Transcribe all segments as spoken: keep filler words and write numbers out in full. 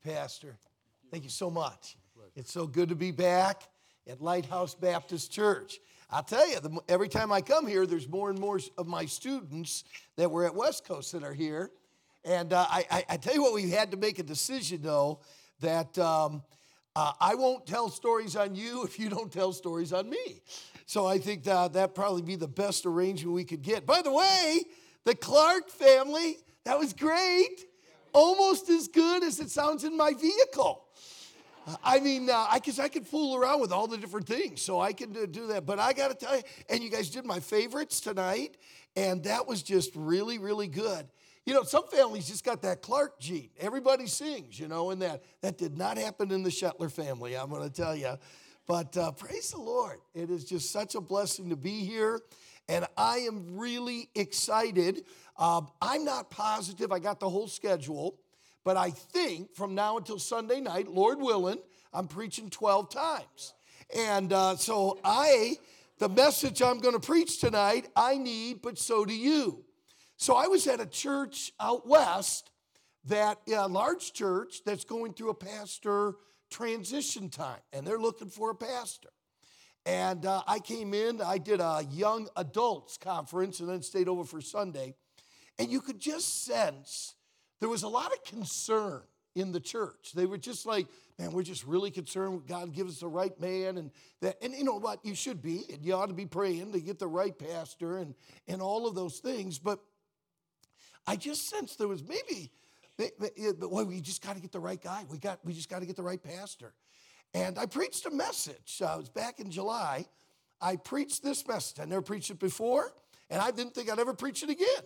Pastor. Thank you so much. It's so good to be back at Lighthouse Baptist Church. I'll tell you, the, every time I come here, there's more and more of my students that were at West Coast that are here. And uh, I, I, I tell you what, we had to make a decision, though, that um, uh, I won't tell stories on you if you don't tell stories on me. So I think that that'd probably be the best arrangement we could get. By the way, the Clark family, that was great. Almost as good as it sounds in my vehicle. I mean, uh, I guess I could fool around with all the different things, so I can do, do that. But I got to tell you, and you guys did my favorites tonight, and that was just really, really good. You know, some families just got that Clark gene. Everybody sings, you know, and that. That did not happen in the Shetler family, I'm going to tell you. But uh, praise the Lord. It is just such a blessing to be here, and I am really excited. Uh, I'm not positive I got the whole schedule. But I think from now until Sunday night, Lord willing, I'm preaching twelve times. And uh, so I, the message I'm going to preach tonight, I need, but so do you. So I was at a church out west, that a large church that's going through a pastor transition time. And they're looking for a pastor. And uh, I came in, I did a young adults conference and then stayed over for Sunday. And you could just sense there was a lot of concern in the church. They were just like, man, we're just really concerned God give us the right man. And that, and you know what, you should be, and you ought to be praying to get the right pastor and, and all of those things. But I just sensed there was maybe, well, we just got to get the right guy. We got, we just got to get the right pastor. And I preached a message. Uh, it was back in July. I preached this message. I never preached it before, and I didn't think I'd ever preach it again.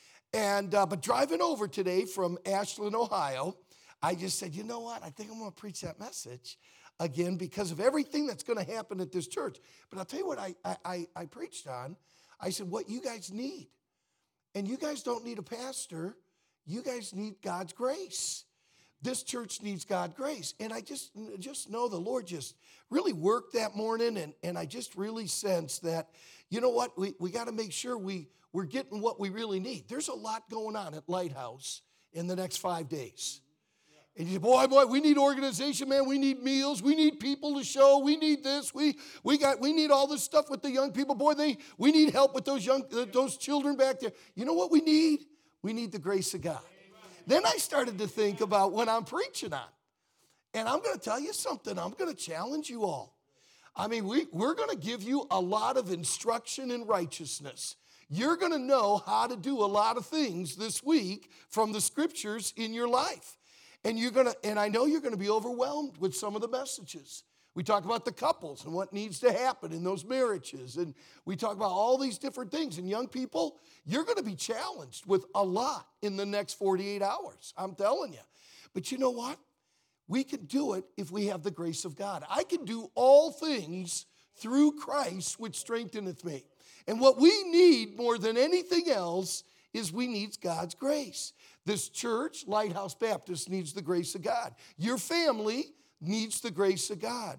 And uh, but driving over today from Ashland, Ohio, I just said, you know what? I think I'm going to preach that message again because of everything that's going to happen at this church. But I'll tell you what I, I, I preached on. I said, what you guys need. And you guys don't need a pastor. You guys need God's grace. This church needs God's grace. And I just, just know the Lord just really worked that morning. And, and I just really sensed that, you know what? We, we got to make sure we, we're getting what we really need. There's a lot going on at Lighthouse in the next five days. And you say, boy, boy, we need organization, man. We need meals. We need people to show. We need this. We we got we need all this stuff with the young people. Boy, they we need help with those young those children back there. You know what we need? We need the grace of God. Then I started to think about what I'm preaching on. And I'm going to tell you something. I'm going to challenge you all. I mean, we, we're going to give you a lot of instruction in righteousness. You're going to know how to do a lot of things this week from the scriptures in your life. And you're going to, and I know you're going to be overwhelmed with some of the messages. We talk about the couples and what needs to happen in those marriages. And we talk about all these different things. And young people, you're going to be challenged with a lot in the next forty-eight hours. I'm telling you. But you know what? We can do it if we have the grace of God. I can do all things through Christ, which strengtheneth me. And what we need more than anything else is we need God's grace. This church, Lighthouse Baptist, needs the grace of God. Your family needs the grace of God.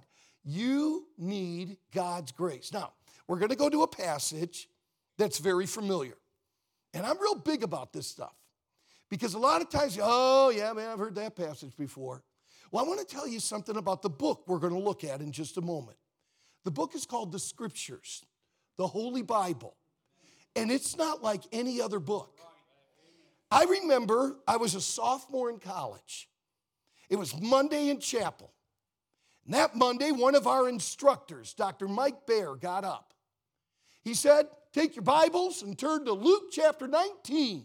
You need God's grace. Now, we're going to go to a passage that's very familiar. And I'm real big about this stuff. Because a lot of times, oh, yeah, man, I've heard that passage before. Well, I want to tell you something about the book we're going to look at in just a moment. The book is called the Scriptures, the Holy Bible. And it's not like any other book. I remember I was a sophomore in college. It was Monday in chapel. And that Monday, one of our instructors, Doctor Mike Baer, got up. He said, take your Bibles and turn to Luke chapter nineteen.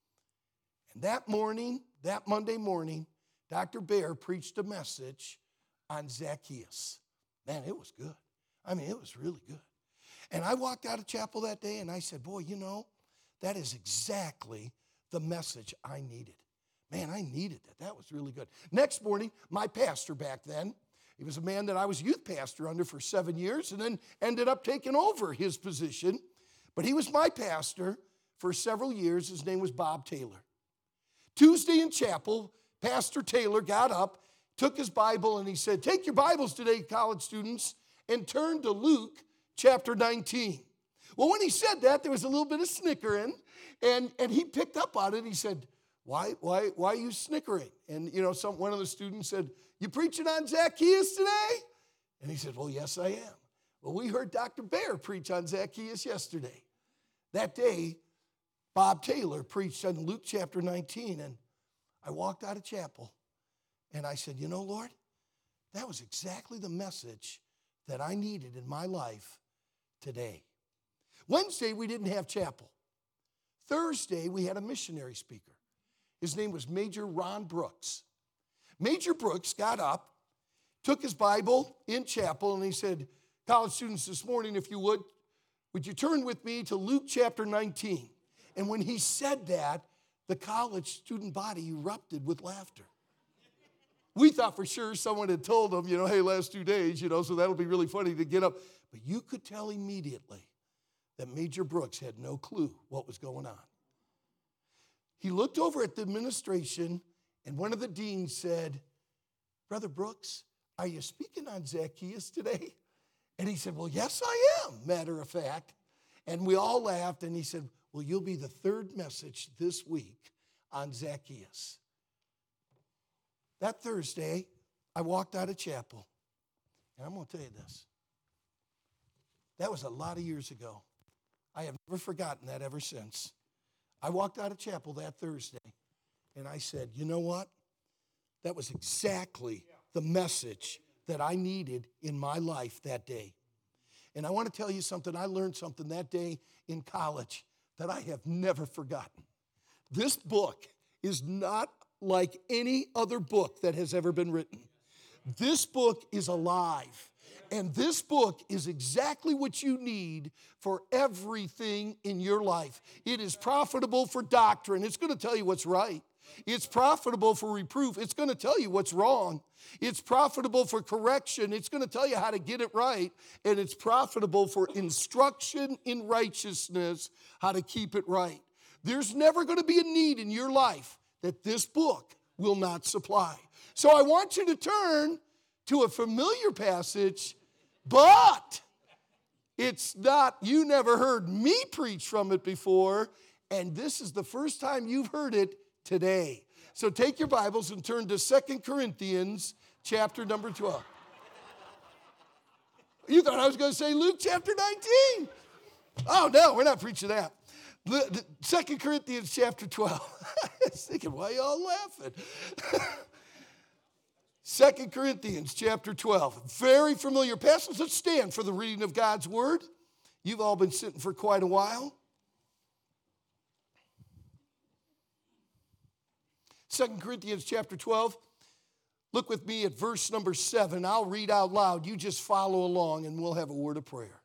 And that morning, that Monday morning, Doctor Baer preached a message on Zacchaeus. Man, it was good. I mean, it was really good. And I walked out of chapel that day and I said, boy, you know, that is exactly the message I needed. Man, I needed that. That was really good. Next morning, my pastor back then, he was a man that I was youth pastor under for seven years and then ended up taking over his position. But he was my pastor for several years. His name was Bob Taylor. Tuesday in chapel, Pastor Taylor got up, took his Bible, and he said, take your Bibles today, college students, and turn to Luke chapter nineteen. Well, when he said that, there was a little bit of snickering, and, and he picked up on it. He said, why, why, why are you snickering? And, you know, some, one of the students said, you preaching on Zacchaeus today? And he said, well, yes, I am. Well, we heard Doctor Bear preach on Zacchaeus yesterday. That day, Bob Taylor preached on Luke chapter nineteen, and I walked out of chapel, and I said, you know, Lord, that was exactly the message that I needed in my life today. Wednesday, we didn't have chapel. Thursday, we had a missionary speaker. His name was Major Ron Brooks. Major Brooks got up, took his Bible in chapel, and he said, college students, this morning, if you would, would you turn with me to Luke chapter nineteen? And when he said that, the college student body erupted with laughter. We thought for sure someone had told him, you know, hey, last two days, you know, so that'll be really funny to get up. But you could tell immediately that Major Brooks had no clue what was going on. He looked over at the administration, and one of the deans said, Brother Brooks, are you speaking on Zacchaeus today? And he said, well, yes, I am, matter of fact. And we all laughed, and he said, well, you'll be the third message this week on Zacchaeus. That Thursday, I walked out of chapel, and I'm going to tell you this. That was a lot of years ago. I have never forgotten that ever since. I walked out of chapel that Thursday, and I said, you know what? That was exactly the message that I needed in my life that day. And I want to tell you something. I learned something that day in college that I have never forgotten. This book is not like any other book that has ever been written. This book is alive. And this book is exactly what you need for everything in your life. It is profitable for doctrine. It's going to tell you what's right. It's profitable for reproof. It's going to tell you what's wrong. It's profitable for correction. It's going to tell you how to get it right. And it's profitable for instruction in righteousness, how to keep it right. There's never going to be a need in your life that this book will not supply. So I want you to turn to a familiar passage, but it's not, you never heard me preach from it before, and this is the first time you've heard it today. So take your Bibles and turn to Second Corinthians chapter number twelve. You thought I was going to say Luke chapter nineteen. Oh, no, we're not preaching that. Second Corinthians chapter twelve. I was thinking, why are y'all laughing? Second Corinthians chapter twelve. Very familiar passage. Let's stand for the reading of God's word. You've all been sitting for quite a while. Second Corinthians chapter twelve. Look with me at verse number seven. I'll read out loud. You just follow along and we'll have a word of prayer.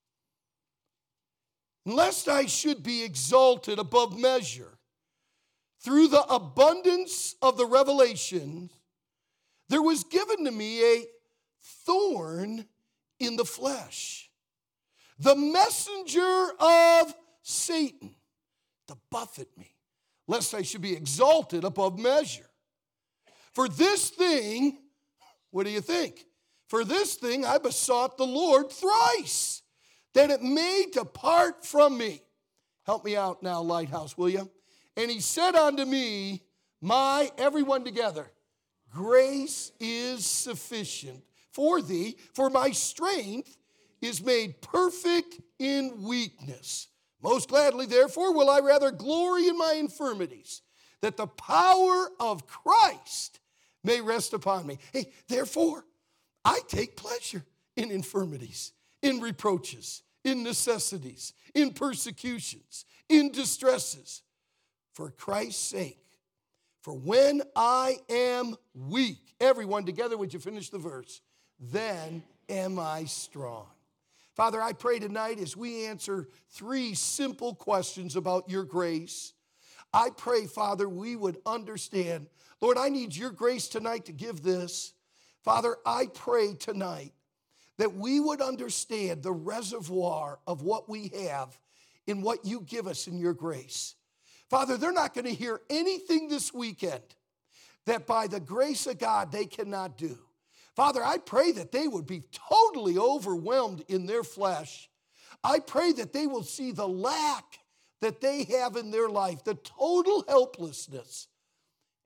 Lest I should be exalted above measure through the abundance of the revelations, there was given to me a thorn in the flesh, the messenger of Satan, to buffet me, lest I should be exalted above measure. For this thing, what do you think? For this thing I besought the Lord thrice, that it may depart from me. Help me out now, Lighthouse, will you? And he said unto me, my, everyone together, grace is sufficient for thee, for my strength is made perfect in weakness. Most gladly, therefore, will I rather glory in my infirmities, that the power of Christ may rest upon me. Hey, therefore, I take pleasure in infirmities, in reproaches, in necessities, in persecutions, in distresses, for Christ's sake. For when I am weak, everyone together, would you finish the verse? Then am I strong. Father, I pray tonight as we answer three simple questions about your grace, I pray, Father, we would understand. Lord, I need your grace tonight to give this. Father, I pray tonight that we would understand the reservoir of what we have in what you give us in your grace. Father, they're not going to hear anything this weekend that by the grace of God they cannot do. Father, I pray that they would be totally overwhelmed in their flesh. I pray that they will see the lack that they have in their life, the total helplessness.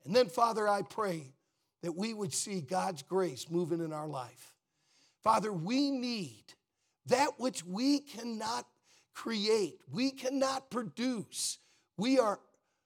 And then, Father, I pray that we would see God's grace moving in our life. Father, we need that which we cannot create, we cannot produce. We are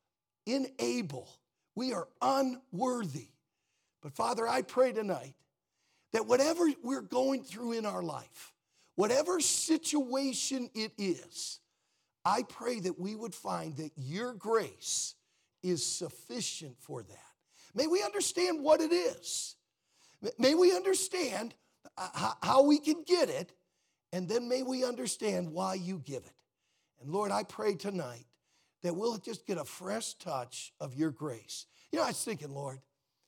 unable, we are unworthy. But Father, I pray tonight that whatever we're going through in our life, whatever situation it is, I pray that we would find that your grace is sufficient for that. May we understand what it is. May we understand how we can get it, and then may we understand why you give it. And Lord, I pray tonight that we'll just get a fresh touch of your grace. You know, I was thinking, Lord,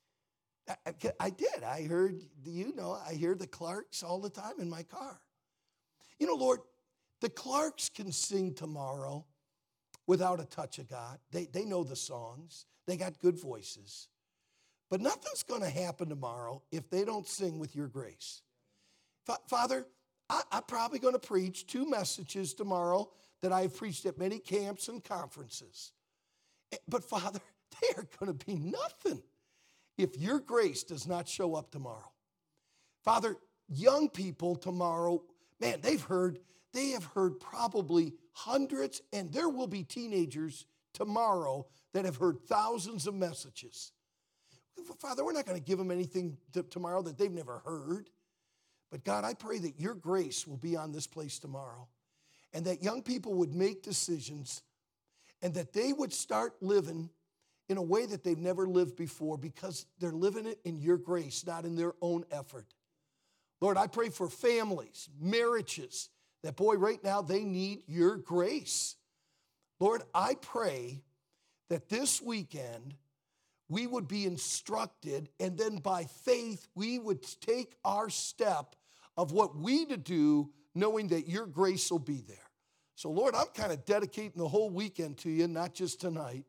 I, I did. I heard, you know, I hear the Clarks all the time in my car. You know, Lord, the Clarks can sing tomorrow without a touch of God. They, they know the songs. They got good voices. But nothing's going to happen tomorrow if they don't sing with your grace. Fa- Father, I, I'm probably going to preach two messages tomorrow that I've preached at many camps and conferences. But Father, they are going to be nothing if your grace does not show up tomorrow. Father, young people tomorrow, man, they've heard, they have heard probably hundreds, and there will be teenagers tomorrow that have heard thousands of messages. Father, we're not going to give them anything to tomorrow that they've never heard. But God, I pray that your grace will be on this place tomorrow, and that young people would make decisions, and that they would start living in a way that they've never lived before, because they're living it in your grace, not in their own effort. Lord, I pray for families, marriages, that boy, right now they need your grace. Lord, I pray that this weekend we would be instructed, and then by faith we would take our step of what we to do, knowing that your grace will be there. So Lord, I'm kind of dedicating the whole weekend to you, not just tonight.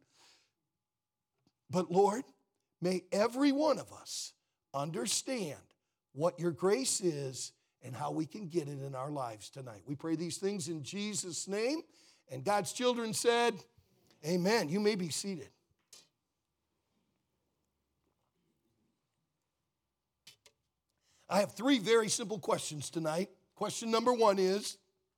But Lord, may every one of us understand what your grace is and how we can get it in our lives tonight. We pray these things in Jesus' name. And God's children said, amen. You may be seated. I have three very simple questions tonight. Question number one is,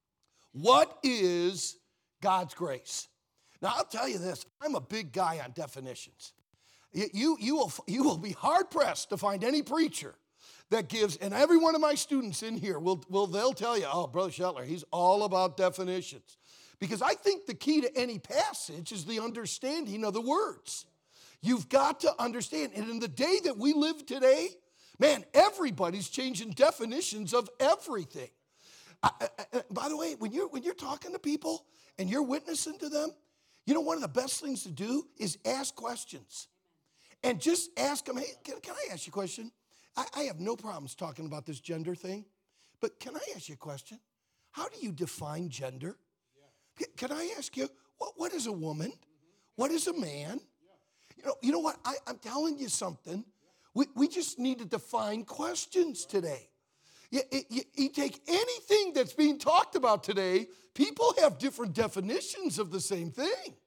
what is God's grace? Now, I'll tell you this. I'm a big guy on definitions. You, you, you, will, you will be hard-pressed to find any preacher that gives, and every one of my students in here, will, will they'll tell you, oh, Brother Shetler, he's all about definitions. Because I think the key to any passage is the understanding of the words. You've got to understand. And in the day that we live today, man, everybody's changing definitions of everything. I, I, by the way, when you're, when you're talking to people and you're witnessing to them, you know, one of the best things to do is ask questions. And just ask them, hey, can, can I ask you a question? I, I have no problems talking about this gender thing, but can I ask you a question? How do you define gender? Yeah. Can I ask you, what, what is a woman? Mm-hmm. What is a man? Yeah. You know, you know what? I, I'm telling you something. Yeah. We, we just need to define questions right. today. You, you, you take anything that's being talked about today, people have different definitions of the same thing.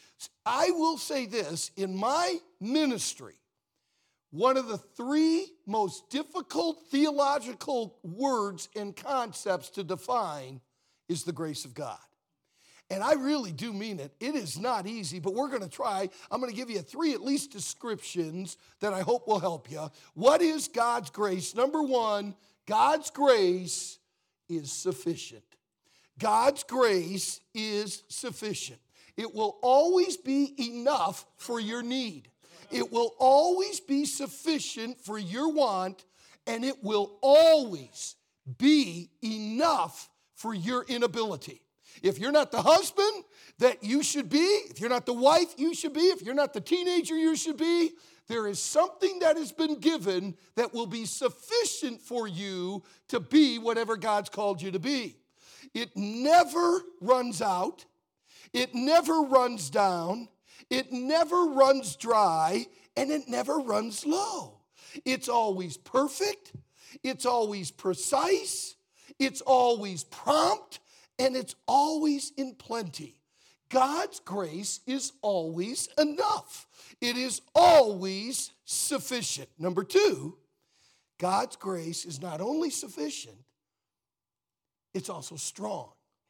I will say this, in my ministry, one of the three most difficult theological words and concepts to define is the grace of God. And I really do mean it. It is not easy, but we're going to try. I'm going to give you three at least descriptions that I hope will help you. What is God's grace? Number one, God's grace is sufficient. God's grace is sufficient. It will always be enough for your need. It will always be sufficient for your want, and it will always be enough for your inability. If you're not the husband that you should be, if you're not the wife you should be, if you're not the teenager you should be, there is something that has been given that will be sufficient for you to be whatever God's called you to be. It never runs out. It never runs down. It never runs dry, and it never runs low. It's always perfect. It's always precise. It's always prompt, and it's always in plenty. God's grace is always enough. It is always sufficient. Number two, God's grace is not only sufficient, it's also strong.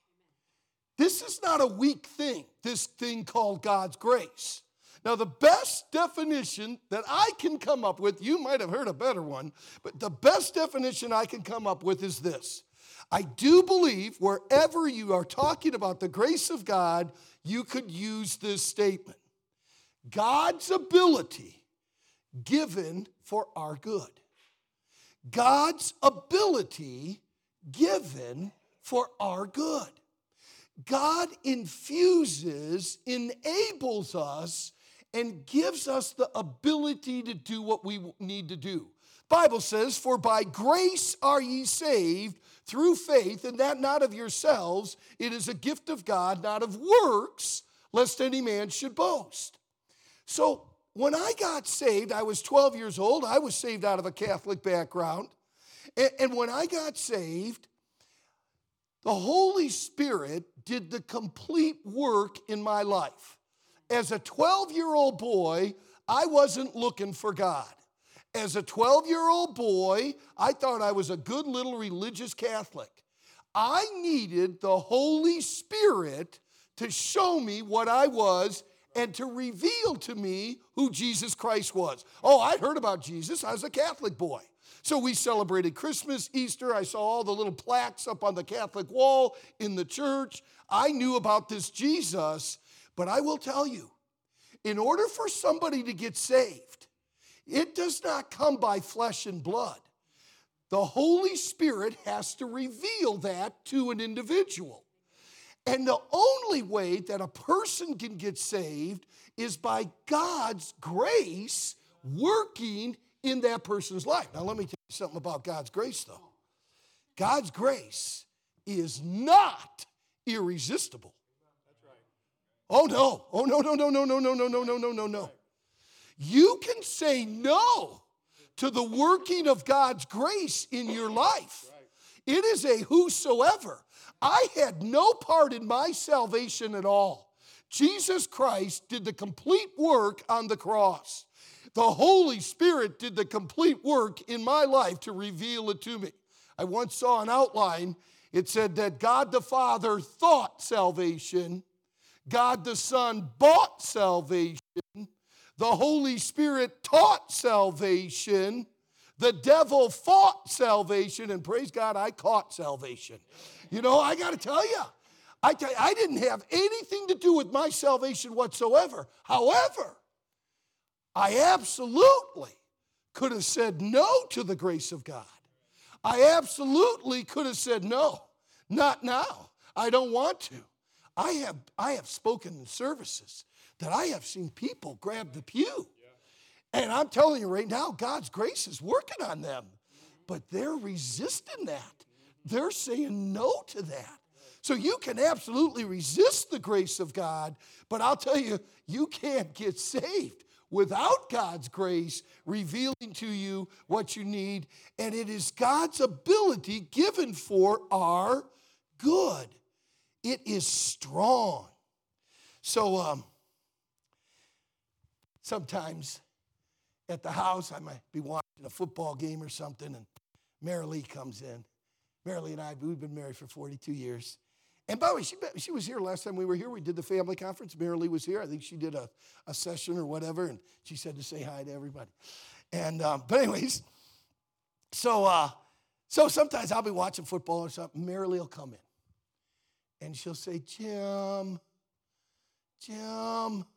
This is not a weak thing, this thing called God's grace. Now, the best definition that I can come up with, you might have heard a better one, but the best definition I can come up with is this. I do believe wherever you are talking about the grace of God, you could use this statement. God's ability given for our good. God's ability given for our good. God infuses, enables us, and gives us the ability to do what we need to do. The Bible says, for by grace are ye saved through faith, and that not of yourselves. It is a gift of God, not of works, lest any man should boast. So when I got saved, I was twelve years old. I was saved out of a Catholic background. And when I got saved, the Holy Spirit did the complete work in my life. As a twelve-year-old boy, I wasn't looking for God. As a twelve-year-old boy, I thought I was a good little religious Catholic. I needed the Holy Spirit to show me what I was and to reveal to me who Jesus Christ was. Oh, I'd heard about Jesus. I was a Catholic boy. So we celebrated Christmas, Easter. I saw all the little plaques up on the Catholic wall in the church. I knew about this Jesus, but I will tell you, in order for somebody to get saved, it does not come by flesh and blood. The Holy Spirit has to reveal that to an individual. And the only way that a person can get saved is by God's grace working in that person's life. Now, let me tell you something about God's grace, though. God's grace is not irresistible. Oh, no. Oh, no, no, no, no, no, no, no, no, no, no, no, no. You can say no to the working of God's grace in your life. It is a whosoever. I had no part in my salvation at all. Jesus Christ did the complete work on the cross. The Holy Spirit did the complete work in my life to reveal it to me. I once saw an outline. It said that God the Father thought salvation. God the Son bought salvation. The Holy Spirit taught salvation. The devil fought salvation. And praise God, I caught salvation. You know, I got to tell you, I, tell you, I didn't have anything to do with my salvation whatsoever. However, I absolutely could have said no to the grace of God. I absolutely could have said no. Not now. I don't want to. I have, I have spoken in services that I have seen people grab the pew. And I'm telling you right now, God's grace is working on them. But they're resisting that. They're saying no to that. So you can absolutely resist the grace of God, but I'll tell you, you can't get saved without God's grace revealing to you what you need. And it is God's ability given for our good. It is strong. So um, sometimes at the house, I might be watching a football game or something, and Mary Lee comes in. Mary Lee and I, we've been married for forty-two years. And by the way, she, she was here last time we were here. We did the family conference. Mary Lee was here. I think she did a, a session or whatever, and she said to say hi to everybody. And um, but anyways, so uh, so sometimes I'll be watching football or something. Mary Lee will come in, and she'll say, Jim, Jim,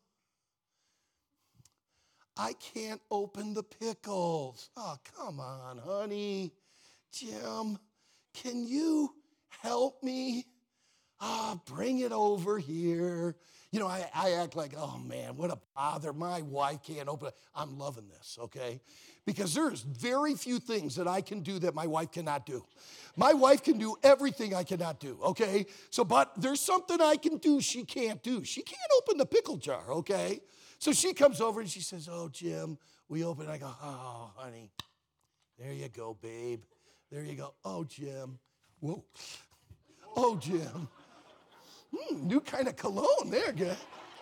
I can't open the pickles. Oh, come on, honey. Jim, can you help me? Ah, oh, bring it over here. You know, I, I act like, oh man, what a bother. My wife can't open it. I'm loving this, okay? Because there's very few things that I can do that my wife cannot do. My wife can do everything I cannot do, okay? So, but there's something I can do she can't do. She can't open the pickle jar, okay? So she comes over and she says, oh, Jim, we open. I go, oh, honey, there you go, babe. There you go. Oh, Jim. Whoa. Oh, Jim. Hmm, new kind of cologne there, good.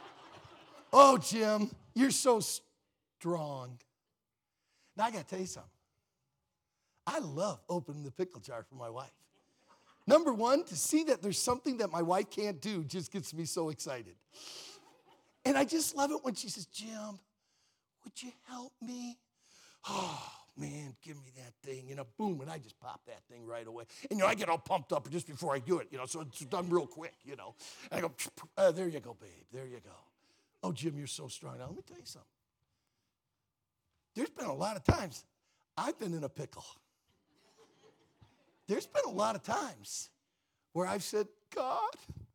Oh, Jim, you're so strong. Now, I got to tell you something. I love opening the pickle jar for my wife. Number one, to see that there's something that my wife can't do just gets me so excited. And I just love it when she says, Jim, would you help me? Oh, man, give me that thing. You know, boom, and I just pop that thing right away. And, you know, I get all pumped up just before I do it, you know, so it's done real quick, you know. And I go, uh, there you go, babe, there you go. Oh, Jim, you're so strong. Now, let me tell you something. There's been a lot of times I've been in a pickle. There's been a lot of times where I've said, God,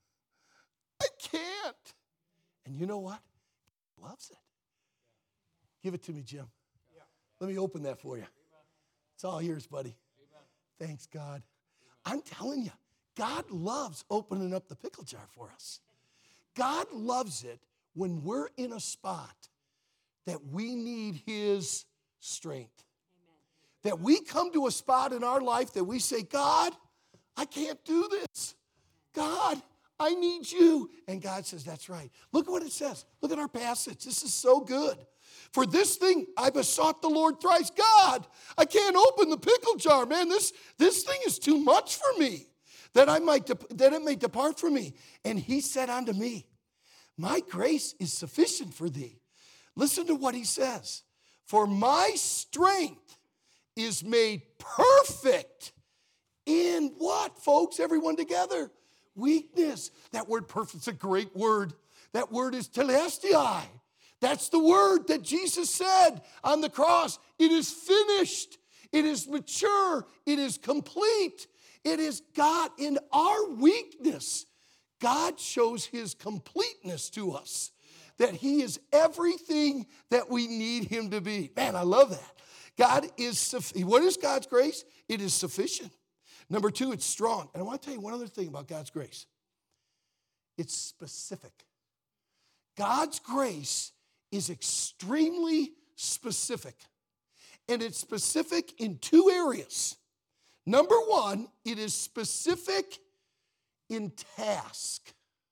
I can't. And you know what? He loves it. Give it to me, Jim. Let me open that for you. It's all yours, buddy. Thanks, God. I'm telling you, God loves opening up the pickle jar for us. God loves it when we're in a spot that we need his strength. That we come to a spot in our life that we say, God, I can't do this. God, I need you. And God says, that's right. Look at what it says. Look at our passage. This is so good. For this thing, I besought the Lord thrice. God, I can't open the pickle jar, man. This, this thing is too much for me, that I might de- that it may depart from me. And he said unto me, my grace is sufficient for thee. Listen to what he says. For my strength is made perfect in what, folks? Everyone together. Weakness. That word perfect is a great word. That word is telestai. That's the word that Jesus said on the cross. It is finished. It is mature. It is complete. It is God. In our weakness, God shows his completeness to us. That he is everything that we need him to be. Man, I love that. God is, what is God's grace? It is sufficient. Number two, it's strong. And I want to tell you one other thing about God's grace. It's specific. God's grace is extremely specific. And it's specific in two areas. Number one, it is specific in task.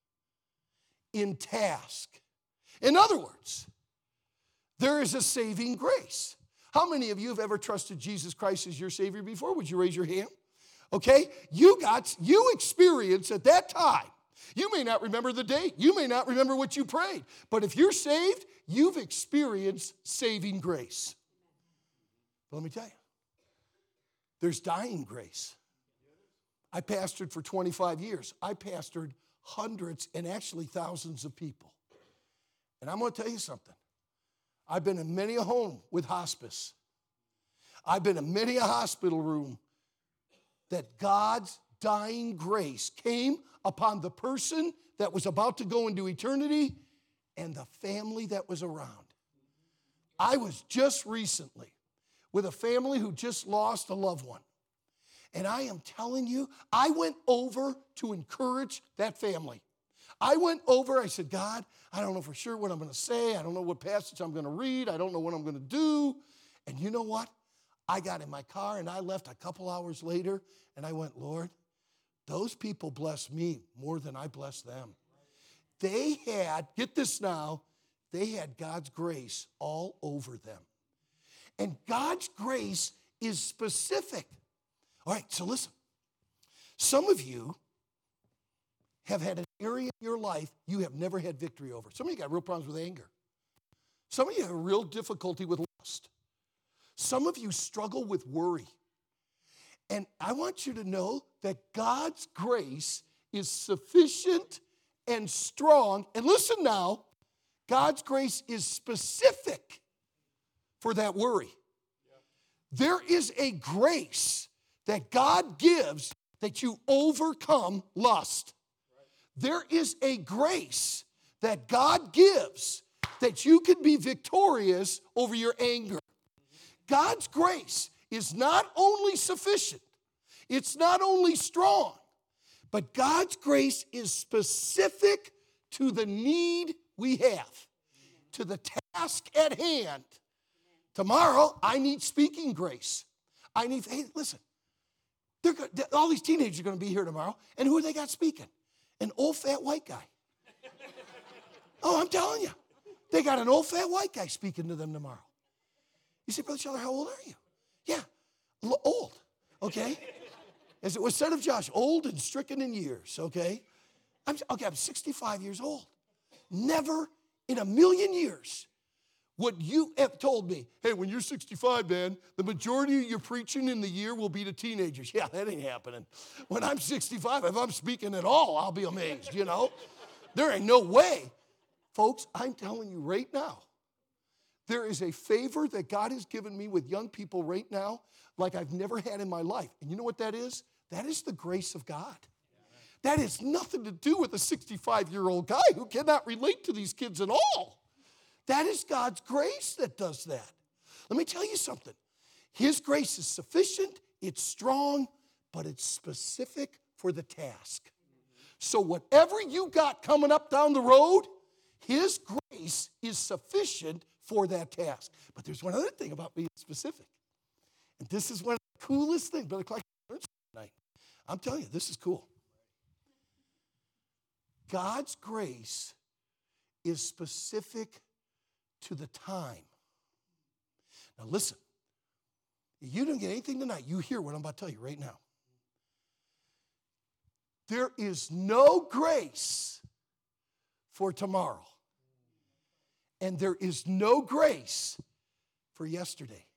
In task. In other words, there is a saving grace. How many of you have ever trusted Jesus Christ as your Savior before? Would you raise your hand? Okay, you got, you experienced at that time. You may not remember the date. You may not remember what you prayed. But if you're saved, you've experienced saving grace. But let me tell you, there's dying grace. I pastored for twenty-five years. I pastored hundreds and actually thousands of people. And I'm going to tell you something. I've been in many a home with hospice. I've been in many a hospital room that God's dying grace came upon the person that was about to go into eternity and the family that was around. I was just recently with a family who just lost a loved one. And I am telling you, I went over to encourage that family. I went over, I said, God, I don't know for sure what I'm going to say. I don't know what passage I'm going to read. I don't know what I'm going to do. And you know what? I got in my car and I left a couple hours later and I went, Lord, those people blessed me more than I blessed them. They had, get this now, they had God's grace all over them. And God's grace is specific. All right, so listen. Some of you have had an area in your life you have never had victory over. Some of you got real problems with anger. Some of you have a real difficulty with lust. Some of you struggle with worry. And I want you to know that God's grace is sufficient and strong. And listen now, God's grace is specific for that worry. There is a grace that God gives that you overcome lust. There is a grace that God gives that you can be victorious over your anger. God's grace is not only sufficient, it's not only strong, but God's grace is specific to the need we have, to the task at hand. Tomorrow, I need speaking grace. I need, hey, listen, they're, all these teenagers are going to be here tomorrow, and who have they got speaking? An old fat white guy. Oh, I'm telling you. They got an old fat white guy speaking to them tomorrow. You say, Brother Scheller, how old are you? Yeah, l- old, okay? As it was said of Josh, old and stricken in years, okay? I'm, okay, I'm sixty-five years old. Never in a million years would you have told me, hey, when you're sixty-five, man, the majority of your preaching in the year will be to teenagers. Yeah, that ain't happening. When I'm sixty-five, if I'm speaking at all, I'll be amazed, you know? There ain't no way. Folks, I'm telling you right now, there is a favor that God has given me with young people right now like I've never had in my life. And you know what that is? That is the grace of God. That has nothing to do with a sixty-five-year-old guy who cannot relate to these kids at all. That is God's grace that does that. Let me tell you something. His grace is sufficient, it's strong, but it's specific for the task. So whatever you got coming up down the road, His grace is sufficient for that task. But there's one other thing about being specific. And this is one of the coolest things. Brother Clark learned tonight. I'm telling you, this is cool. God's grace is specific to the time. Now listen, if you don't get anything tonight, you hear what I'm about to tell you right now. There is no grace for tomorrow. And there is no grace for yesterday.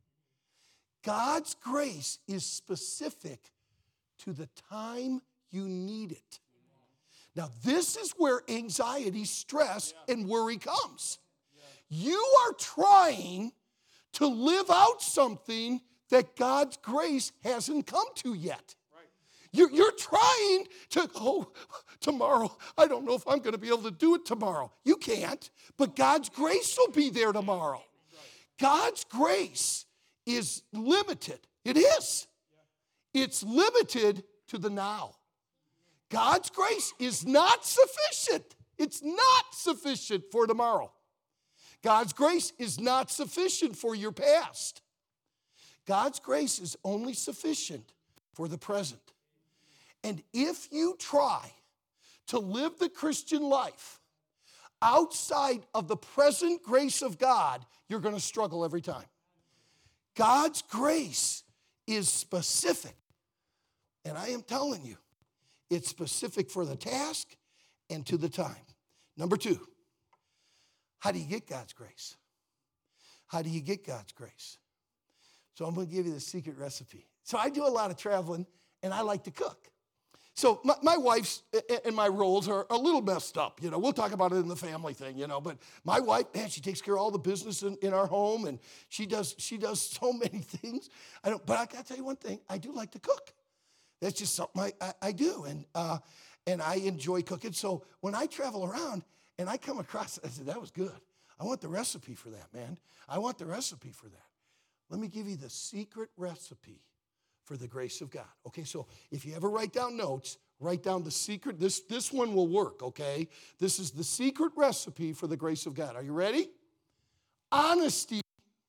God's grace is specific to the time you need it. Now, this is where anxiety, stress, and worry comes. You are trying to live out something that God's grace hasn't come to yet. You're, you're trying to, oh, tomorrow, I don't know if I'm going to be able to do it tomorrow. You can't, but God's grace will be there tomorrow. God's grace is limited. It is. It's limited to the now. God's grace is not sufficient. It's not sufficient for tomorrow. God's grace is not sufficient for your past. God's grace is only sufficient for the present. And if you try to live the Christian life outside of the present grace of God, you're going to struggle every time. God's grace is specific. And I am telling you, it's specific for the task and to the time. Number two, how do you get God's grace? How do you get God's grace? So I'm going to give you the secret recipe. So I do a lot of traveling, and I like to cook. So my, my wife's and my roles are a little messed up, you know. We'll talk about it in the family thing, you know. But my wife, man, she takes care of all the business in, in our home, and she does she does so many things. I don't, but I got to tell you one thing: I do like to cook. That's just something I, I, I do, and uh, and I enjoy cooking. So when I travel around and I come across, I said, that was good. I want the recipe for that, man. I want the recipe for that. Let me give you the secret recipe for the grace of God. Okay, so if you ever write down notes, write down the secret. This, this one will work, okay? This is the secret recipe for the grace of God. Are you ready? Honesty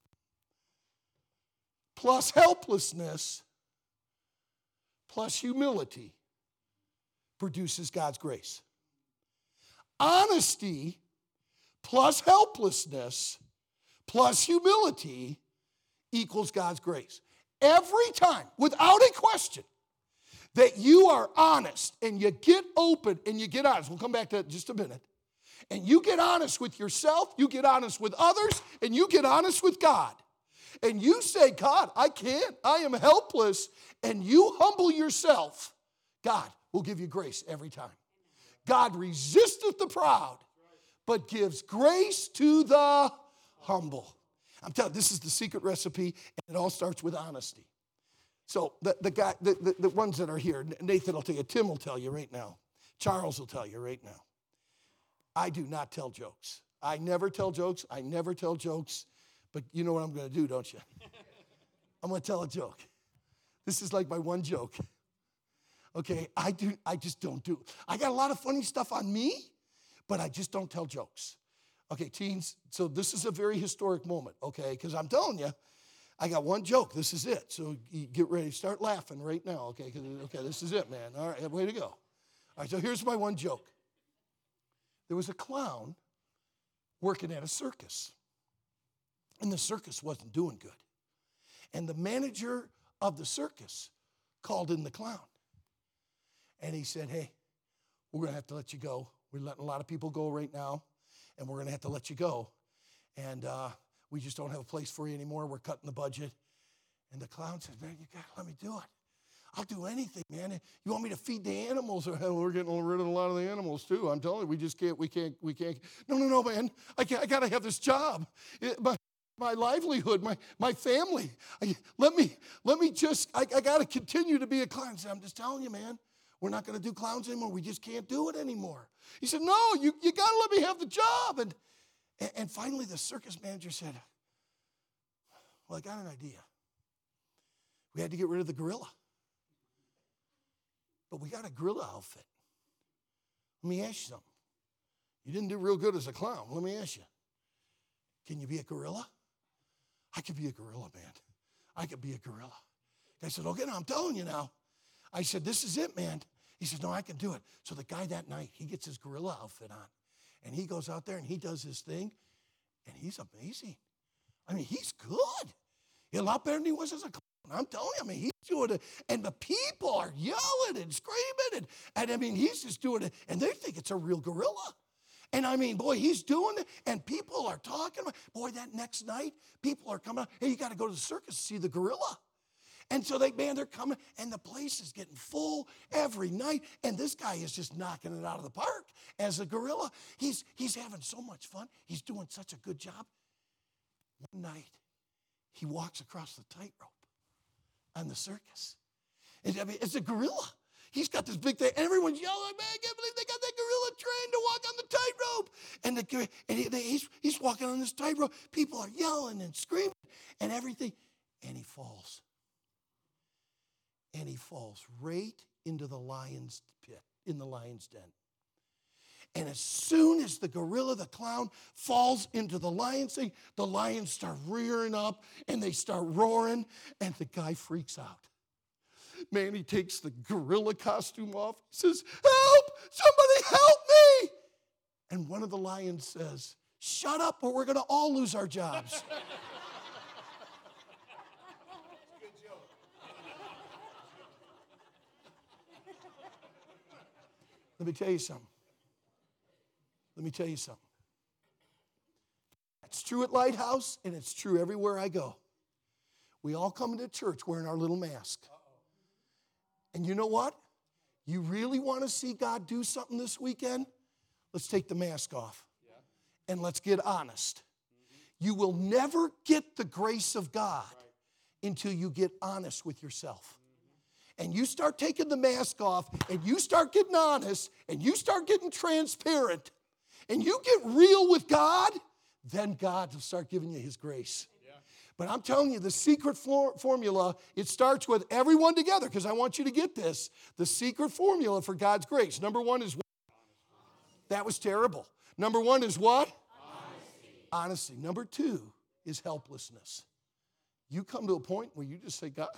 plus helplessness plus humility produces God's grace. Honesty plus helplessness plus humility equals God's grace. Every time, without a question, that you are honest and you get open and you get honest, we'll come back to that in just a minute, and you get honest with yourself, you get honest with others, and you get honest with God. And you say, God, I can't, I am helpless, and you humble yourself, God will give you grace every time. God resisteth the proud, but gives grace to the humble. I'm telling you, this is the secret recipe, and it all starts with honesty. So the, the, guy, the, the, the ones that are here, Nathan will tell you, Tim will tell you right now, Charles will tell you right now, I do not tell jokes. I never tell jokes. I never tell jokes. But you know what I'm going to do, don't you? I'm going to tell a joke. This is like my one joke. Okay, I do. I just don't do. I got a lot of funny stuff on me, but I just don't tell jokes. Okay, teens, so this is a very historic moment, okay? Because I'm telling you, I got one joke. This is it. So you get ready. Start laughing right now, okay? 'Cause, okay, this is it, man. All right, way to go. All right, so here's my one joke. There was a clown working at a circus, and the circus wasn't doing good. And the manager of the circus called in the clown. And he said, hey, we're going to have to let you go. We're letting a lot of people go right now, and we're going to have to let you go. And uh, we just don't have a place for you anymore. We're cutting the budget. And the clown says, man, you got to let me do it. I'll do anything, man. You want me to feed the animals? We're getting rid of a lot of the animals, too. I'm telling you, we just can't, we can't, we can't. No, no, no, man. I, can't, I got to have this job. It, my, my livelihood, my, my family. I, let me, let me just, I, I got to continue to be a clown. So I'm just telling you, man, we're not going to do clowns anymore. We just can't do it anymore. He said, no, you, you got to let me have the job. And, and, and finally, the circus manager said, well, I got an idea. We had to get rid of the gorilla. But we got a gorilla outfit. Let me ask you something. You didn't do real good as a clown. Let me ask you. Can you be a gorilla? I could be a gorilla, man. I could be a gorilla. I said, okay, now I'm telling you now. I said, this is it, man. He said, no, I can do it. So the guy that night, he gets his gorilla outfit on. And he goes out there and he does his thing. And he's amazing. I mean, he's good. He's a lot better than he was as a clown. I'm telling you, I mean, he's doing it, and the people are yelling and screaming, and, and I mean, he's just doing it, and they think it's a real gorilla. And I mean, boy, he's doing it, and people are talking about, boy, that next night, people are coming out, hey, you got to go to the circus to see the gorilla. And so they, man, they're coming, and the place is getting full every night, and this guy is just knocking it out of the park as a gorilla. He's, he's having so much fun. He's doing such a good job. One night, he walks across the tightrope on the circus. And, I mean, it's a gorilla. He's got this big thing. Everyone's yelling, man, I can't believe they got that gorilla trained to walk on the tightrope. And, the, and he, they, he's, he's walking on this tightrope. People are yelling and screaming and everything. And he falls. And he falls right into the lion's pit, in the lion's den. And as soon as the gorilla, the clown, falls into the lion's thing, the lions start rearing up and they start roaring, and the guy freaks out. Man, he takes the gorilla costume off. He says, help! Somebody help me! And one of the lions says, shut up or we're going to all lose our jobs. Good joke. Let me tell you something. Let me tell you something. It's true at Lighthouse, and it's true everywhere I go. We all come into church wearing our little mask. Uh-oh. And you know what? You really want to see God do something this weekend? Let's take the mask off. Yeah. And let's get honest. Mm-hmm. You will never get the grace of God right. until you get honest with yourself. And you start taking the mask off, and you start getting honest, and you start getting transparent, and you get real with God, then God will start giving you his grace. Yeah. But I'm telling you, the secret for- formula, it starts with everyone together, because I want you to get this. The secret formula for God's grace. Number one is what? Honesty. That was terrible. Number one is what? Honesty. Honesty. Number two is helplessness. You come to a point where you just say, God,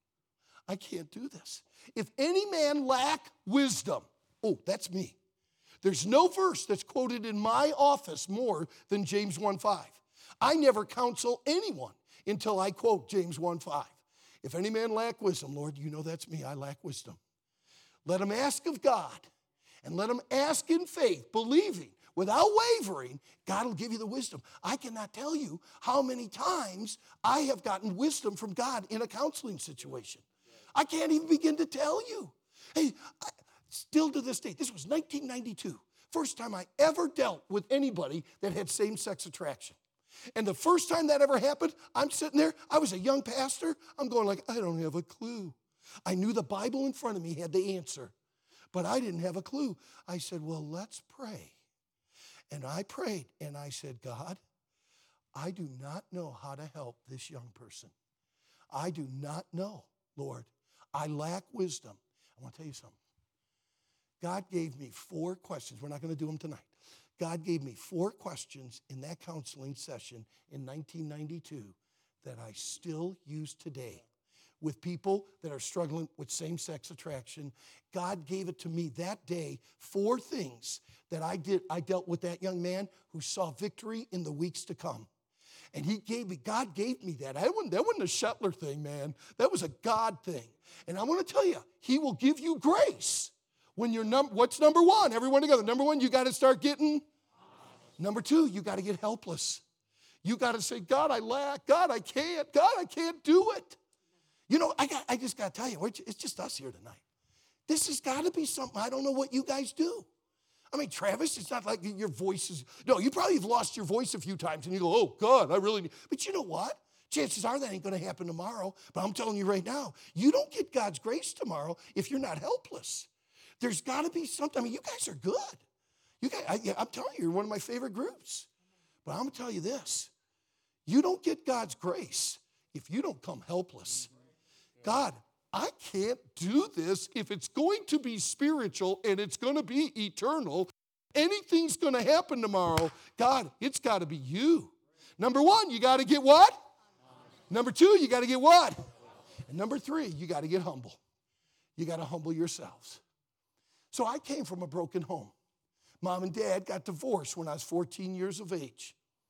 I can't do this. If any man lack wisdom, oh, that's me. There's no verse that's quoted in my office more than James one five. I never counsel anyone until I quote James one five. If any man lack wisdom, Lord, you know that's me. I lack wisdom. Let him ask of God, and let him ask in faith, believing, without wavering. God will give you the wisdom. I cannot tell you how many times I have gotten wisdom from God in a counseling situation. I can't even begin to tell you. Hey, I, still to this day, this was nineteen ninety-two. First time I ever dealt with anybody that had same-sex attraction. And the first time that ever happened, I'm sitting there, I was a young pastor. I'm going like, I don't have a clue. I knew the Bible in front of me had the answer, but I didn't have a clue. I said, well, let's pray. And I prayed, and I said, God, I do not know how to help this young person. I do not know, Lord. I lack wisdom. I want to tell you something. God gave me four questions. We're not going to do them tonight. God gave me four questions in that counseling session in nineteen ninety-two that I still use today. with people that are struggling with same-sex attraction. God gave it to me that day, four things that I did. I dealt with that young man who saw victory in the weeks to come. And he gave me, God gave me that. I wasn't, that wasn't a Shetler thing, man. That was a God thing. And I want to tell you, he will give you grace. When you're num- what's number one? Everyone together. Number one, you got to start getting. Number two, you got to get helpless. You got to say, God, I lack. God, I can't. God, I can't do it. You know, I got. I just got to tell you, it's just us here tonight. This has got to be something. I don't know what you guys do. I mean, Travis, it's not like your voice is, no, you probably have lost your voice a few times and you go, oh, God, I really need. But you know what? Chances are that ain't going to happen tomorrow. But I'm telling you right now, you don't get God's grace tomorrow if you're not helpless. There's got to be something. I mean, you guys are good. You guys, I, I'm telling you, you're one of my favorite groups. But I'm going to tell you this. You don't get God's grace if you don't come helpless. God, I can't do this if it's going to be spiritual and it's going to be eternal. Anything's going to happen tomorrow. God, it's got to be you. Number one, you got to get what? Number two, you got to get what? And number three, you got to get humble. You got to humble yourselves. So I came from a broken home. Mom and Dad got divorced when I was fourteen years of age.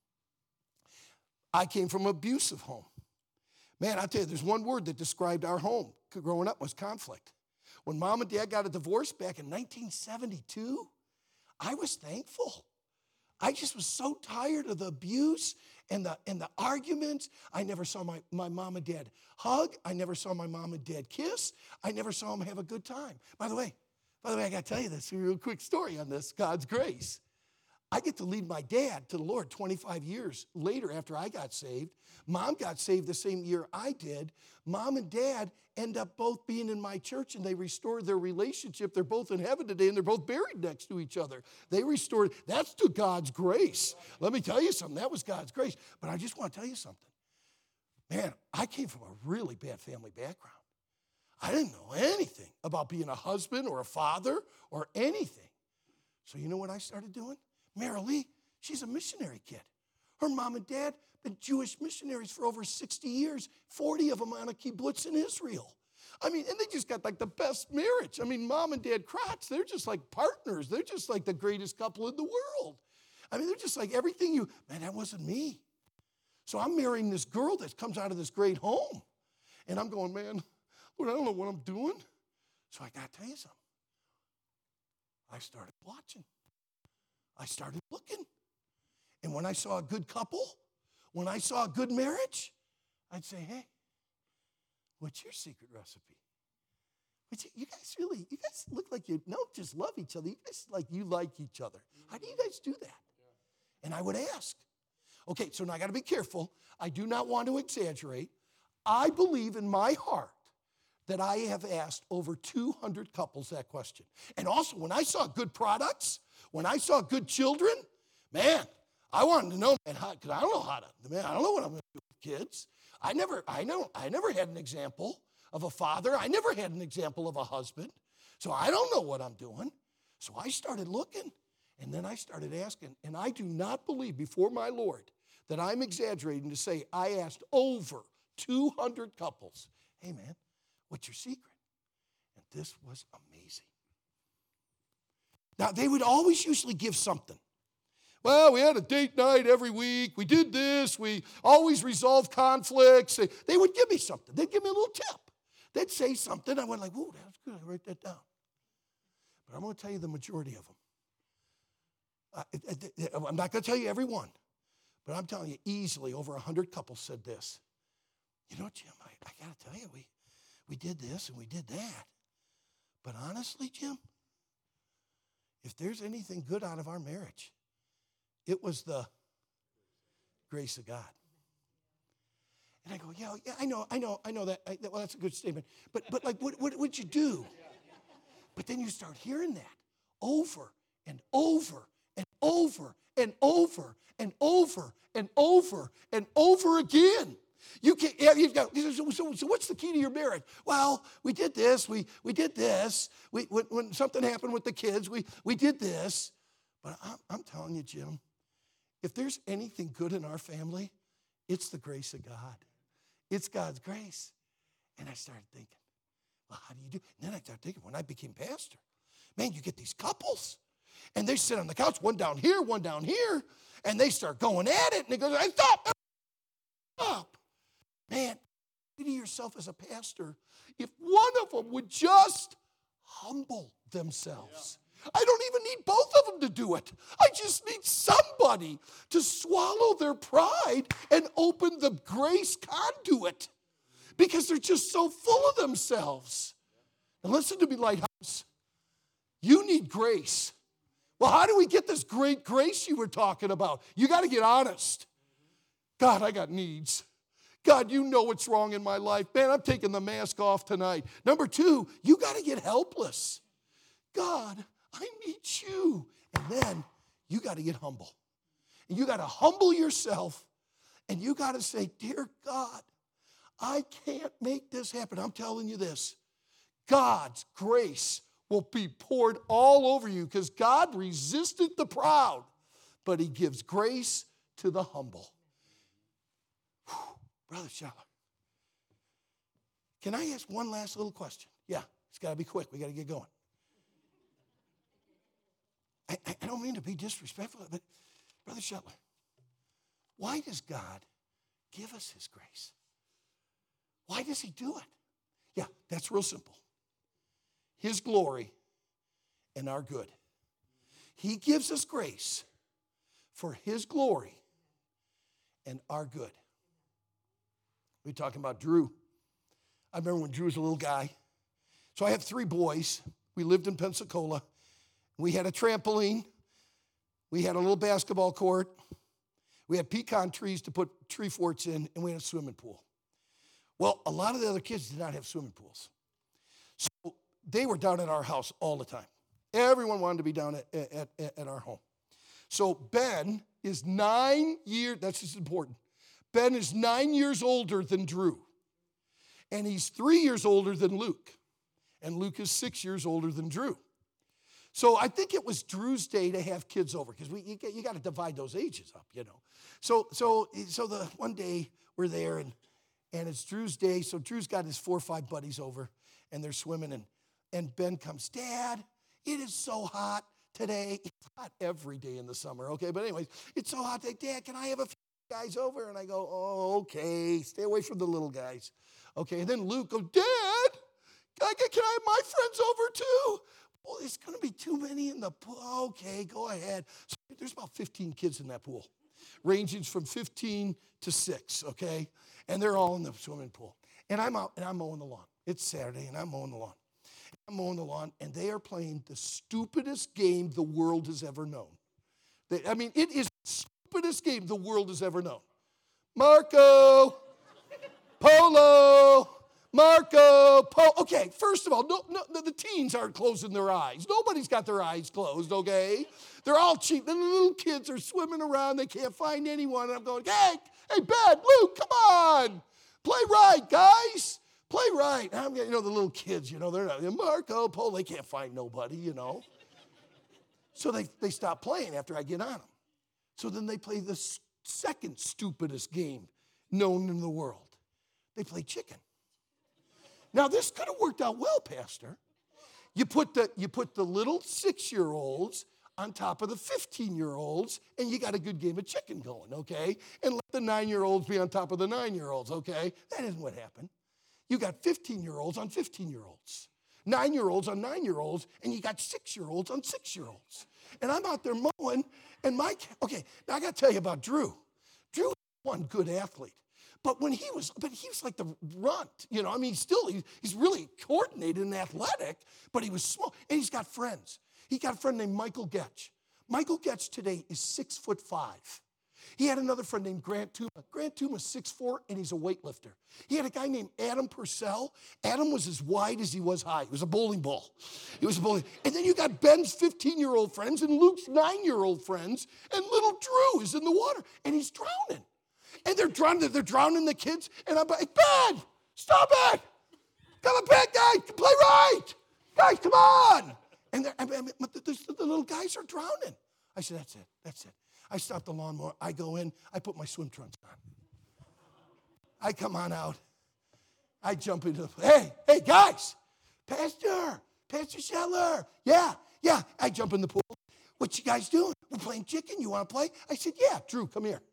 I came from an abusive home. Man, I tell you, there's one word that described our home growing up was conflict. When Mom and Dad got a divorce back in nineteen seventy-two, I was thankful. I just was so tired of the abuse and the, and the arguments. I never saw my, my mom and dad hug. I never saw my mom and dad kiss. I never saw them have a good time. By the way, by the way, I got to tell you this, a real quick story on this, God's grace. I get to lead my dad to the Lord twenty-five years later after I got saved. Mom got saved the same year I did. Mom and Dad end up both being in my church, and they restored their relationship. They're both in heaven today, and they're both buried next to each other. They restored. That's to God's grace. Let me tell you something. That was God's grace. But I just want to tell you something. Man, I came from a really bad family background. I didn't know anything about being a husband or a father or anything. So you know what I started doing? Marilee, she's a missionary kid. Her mom and dad been Jewish missionaries for over sixty years, forty of them on a kibbutz in Israel. I mean, and they just got like the best marriage. I mean, Mom and Dad Kratz, they're just like partners. They're just like the greatest couple in the world. I mean, they're just like everything you, man, that wasn't me. So I'm marrying this girl that comes out of this great home. And I'm going, man, Lord, I don't know what I'm doing. So I got to tell you something. I started watching. I started looking. And when I saw a good couple, when I saw a good marriage, I'd say, hey, what's your secret recipe? But you, you guys really, you guys look like you don't just love each other. You guys like you like each other. How do you guys do that? And I would ask. Okay, so now I got to be careful. I do not want to exaggerate. I believe in my heart that I have asked over two hundred couples that question. And also, when I saw good products, when I saw good children, man, I wanted to know, man, because I don't know how to, man, I don't know what I'm going to do with kids. I never, I know, I never had an example of a father. I never had an example of a husband. So I don't know what I'm doing. So I started looking, and then I started asking. And I do not believe before my Lord that I'm exaggerating to say I asked over two hundred couples, hey, man, what's your secret? And this was amazing. Now, they would always usually give something. Well, we had a date night every week. We did this. We always resolved conflicts. They, they would give me something. They'd give me a little tip. They'd say something. I went like, ooh, that's good. I write that down. But I'm going to tell you the majority of them. Uh, I'm not going to tell you every one. But I'm telling you, easily over one hundred couples said this. You know, Jim, I, I got to tell you, we, we did this and we did that. But honestly, Jim, if there's anything good out of our marriage, it was the grace of God. And I go, yeah, yeah, I know, I know, I know that. I, well, that's a good statement. But, but like, what, what would you do? But then you start hearing that over and over and over and over and over and over and over again. You can't, yeah, you've got, so, so, so what's the key to your marriage? Well, we did this, we, we did this. We, when, when something happened with the kids, we, we did this. But I'm, I'm telling you, Jim, if there's anything good in our family, it's the grace of God. It's God's grace. And I started thinking, well, how do you do? And then I started thinking, when I became pastor, man, you get these couples, and they sit on the couch, one down here, one down here, and they start going at it, and they go, I stop, stop. Man, say to yourself as a pastor, if one of them would just humble themselves. Yeah. I don't even need both of them to do it. I just need somebody to swallow their pride and open the grace conduit because they're just so full of themselves. Now listen to me, Lighthouse. You need grace. Well, how do we get this great grace you were talking about? You got to get honest. God, I got needs. God, you know what's wrong in my life. Man, I'm taking the mask off tonight. Number two, you got to get helpless. God, I need you. And then you got to get humble. And you got to humble yourself. And you got to say, dear God, I can't make this happen. I'm telling you this. God's grace will be poured all over you because God resisted the proud, but he gives grace to the humble. Whew. Brother Scheller, can I ask one last little question? Yeah, it's got to be quick. We got to get going. I, I don't mean to be disrespectful, but Brother Scheller, why does God give us his grace? Why does he do it? Yeah, that's real simple. His glory and our good. He gives us grace for his glory and our good. We're talking about Drew. I remember when Drew was a little guy. So I have three boys. We lived in Pensacola. We had a trampoline. We had a little basketball court. We had pecan trees to put tree forts in, and we had a swimming pool. Well, a lot of the other kids did not have swimming pools. So they were down at our house all the time. Everyone wanted to be down at, at, at, at our home. So Ben is nine years, that's just important. Ben is nine years older than Drew. And he's three years older than Luke. And Luke is six years older than Drew. So I think it was Drew's day to have kids over because we you, you got to divide those ages up, you know. So so so the one day we're there and and it's Drew's day. So Drew's got his four or five buddies over and they're swimming and and Ben comes, Dad, it is so hot today. It's hot every day in the summer, okay? But anyways, it's so hot today. Dad, can I have a few guys over? And I go, oh, okay. Stay away from the little guys. Okay, and then Luke goes, Dad, can I, can I have my friends over too? Well, there's going to be too many in the pool. Okay, go ahead. So there's about fifteen kids in that pool, ranging from fifteen to six, okay? And they're all in the swimming pool. And I'm out, and I'm mowing the lawn. It's Saturday, and I'm mowing the lawn. I'm mowing the lawn, and they are playing the stupidest game the world has ever known. They, I mean, it is the stupidest game the world has ever known. Marco, Polo, Marco, Polo. Okay, first of all, no, no, the teens aren't closing their eyes. Nobody's got their eyes closed, okay? They're all cheap. The little kids are swimming around. They can't find anyone. And I'm going, hey, hey, Ben, Luke, come on. Play right, guys. Play right. And I'm getting, you know, the little kids, you know, they're not, Marco, Polo, they can't find nobody, you know. So they, they stop playing after I get on them. So then they play the second stupidest game known in the world. They play chicken. Now, this could have worked out well, Pastor. You put the, you put the little six-year-olds on top of the fifteen-year-olds, and you got a good game of chicken going, okay? And let the nine-year-olds be on top of the nine-year-olds, okay? That isn't what happened. You got fifteen-year-olds on fifteen-year-olds, nine-year-olds on nine-year-olds, and you got six-year-olds on six-year-olds. And I'm out there mowing, and my, okay, now I got to tell you about Drew. Drew was one good athlete. But when he was, but he was like the runt, you know, I mean, still, he, he's really coordinated and athletic, but he was small, and he's got friends. He got a friend named Michael Getch. Michael Getch today is six foot five. He had another friend named Grant Tuma. Grant Tuma is six foot four, and he's a weightlifter. He had a guy named Adam Purcell. Adam was as wide as he was high. He was a bowling ball. He was a bowling. And then you got Ben's fifteen-year-old friends and Luke's nine-year-old friends, and little Drew is in the water, and he's drowning. And they're drowning, they're drowning the kids, and I'm like, Ben, stop it! Come on back, guys, play right! Guys, come on! And I mean, the, the, the little guys are drowning. I said, that's it, that's it. I stop the lawnmower, I go in, I put my swim trunks on. I come on out. I jump into, hey, hey, guys, Pastor, Pastor Scheller. Yeah, yeah. I jump in the pool. What you guys doing? We're playing chicken. You want to play? I said, yeah. Drew, come here.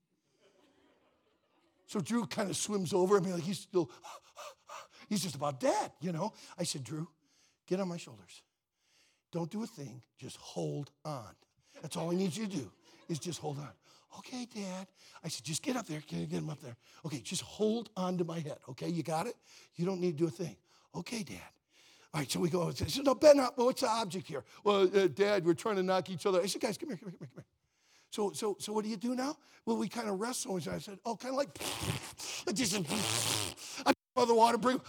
So Drew kind of swims over. I mean, like he's still, he's just about dead, you know. I said, Drew, get on my shoulders. Don't do a thing. Just hold on. That's all I need you to do is just hold on. Okay, Dad. I said, just get up there. Get, get him up there. Okay, just hold on to my head. Okay, you got it? You don't need to do a thing. Okay, Dad. All right, so we go. I said, no, Ben, well, what's the object here? Well, uh, Dad, we're trying to knock each other. I said, guys, come here, come here, come here, come here. So, so, so what do you do now? Well, we kind of wrestle. And I said, oh, kind of like, I just, I out the water, bring,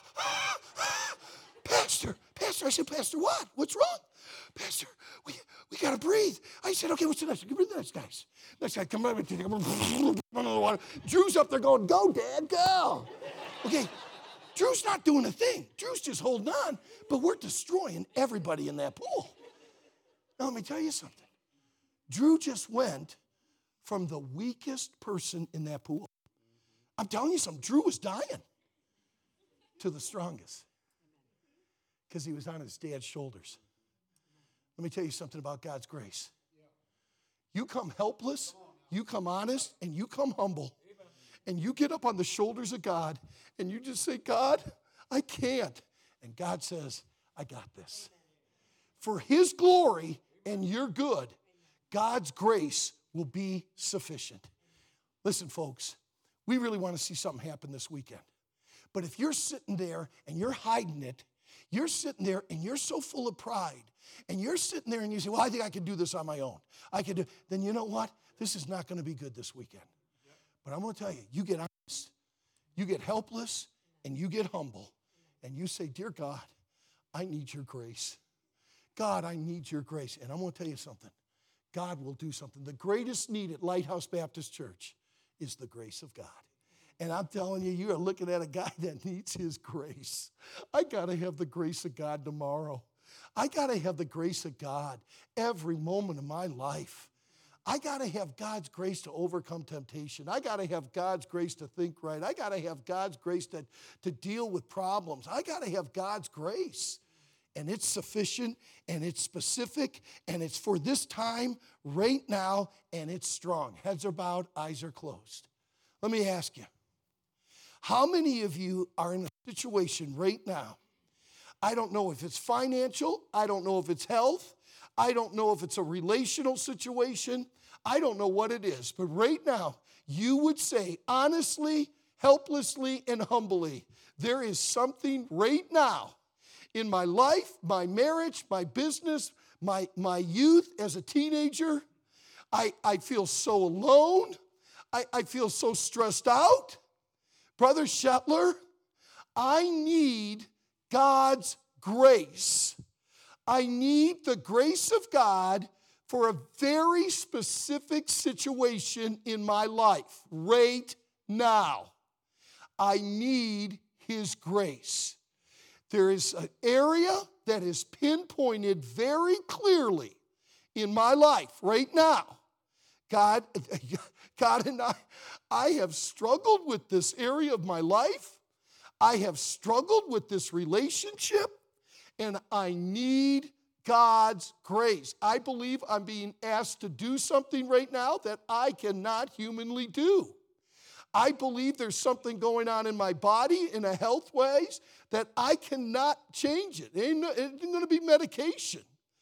Pastor, Pastor. I said, Pastor, what? What's wrong? Pastor, we, we got to breathe. I said, okay, what's the next? Give me the next guys. Next guy, come over, come under the water. Drew's up there going, go, Dad, go. Okay. Drew's not doing a thing. Drew's just holding on, but we're destroying everybody in that pool. Now, let me tell you something. Drew just went from the weakest person in that pool. I'm telling you something. Drew was dying to the strongest because he was on his dad's shoulders. Let me tell you something about God's grace. You come helpless, you come honest, and you come humble. And you get up on the shoulders of God, and you just say, God, I can't. And God says, I got this. For his glory and your good, God's grace will be sufficient. Listen, folks, we really want to see something happen this weekend. But if you're sitting there and you're hiding it, you're sitting there and you're so full of pride, and you're sitting there and you say, well, I think I can do this on my own. I can do, then you know what? This is not going to be good this weekend. But I'm going to tell you, you get honest, you get helpless, and you get humble, and you say, dear God, I need your grace. God, I need your grace. And I'm going to tell you something. God will do something. The greatest need at Lighthouse Baptist Church is the grace of God. And I'm telling you, you are looking at a guy that needs his grace. I got to have the grace of God tomorrow. I got to have the grace of God every moment of my life. I got to have God's grace to overcome temptation. I got to have God's grace to think right. I got to have God's grace to, to deal with problems. I got to have God's grace. And it's sufficient, and it's specific, and it's for this time, right now, and it's strong. Heads are bowed, eyes are closed. Let me ask you, how many of you are in a situation right now? I don't know if it's financial. I don't know if it's health. I don't know if it's a relational situation. I don't know what it is. But right now, you would say honestly, helplessly, and humbly, there is something right now in my life, my marriage, my business, my, my youth as a teenager. I, I feel so alone. I, I feel so stressed out. Brother Shetler, I need God's grace. I need the grace of God for a very specific situation in my life right now. I need his grace. There is an area that is pinpointed very clearly in my life right now. God, God and I, I have struggled with this area of my life. I have struggled with this relationship, and I need God's grace. I believe I'm being asked to do something right now that I cannot humanly do. I believe there's something going on in my body in a health ways that I cannot change it. It ain't, it ain't going to be medication.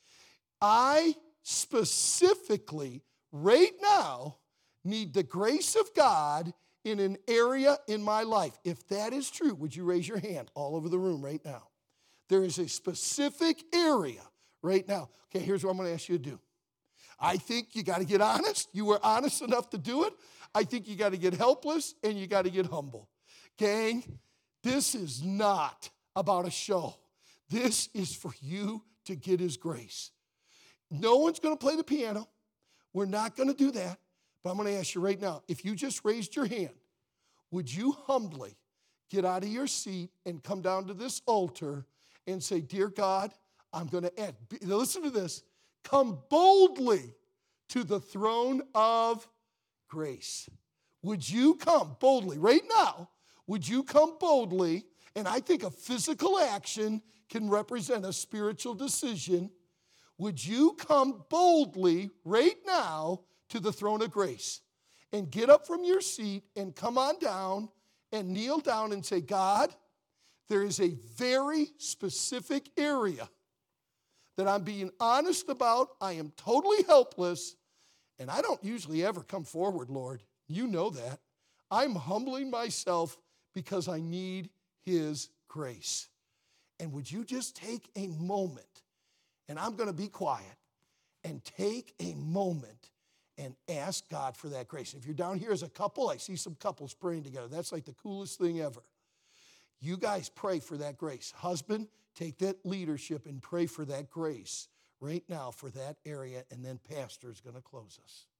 I specifically, right now, need the grace of God in an area in my life. If that is true, would you raise your hand all over the room right now? There is a specific area right now. Okay, here's what I'm going to ask you to do. I think you got to get honest. You were honest enough to do it. I think you got to get helpless and you got to get humble. Gang, this is not about a show. This is for you to get his grace. No one's going to play the piano. We're not going to do that. But I'm going to ask you right now, if you just raised your hand, would you humbly get out of your seat and come down to this altar and say, dear God, I'm going to add. Listen to this. Come boldly to the throne of grace. Would you come boldly right now? Would you come boldly? And I think a physical action can represent a spiritual decision. Would you come boldly right now to the throne of grace and get up from your seat and come on down and kneel down and say, God, there is a very specific area that I'm being honest about. I am totally helpless, and I don't usually ever come forward, Lord. You know that. I'm humbling myself because I need his grace. And would you just take a moment, and I'm going to be quiet, and take a moment and ask God for that grace. If you're down here as a couple, I see some couples praying together. That's like the coolest thing ever. You guys pray for that grace. Husband, take that leadership and pray for that grace right now for that area, and then Pastor is going to close us.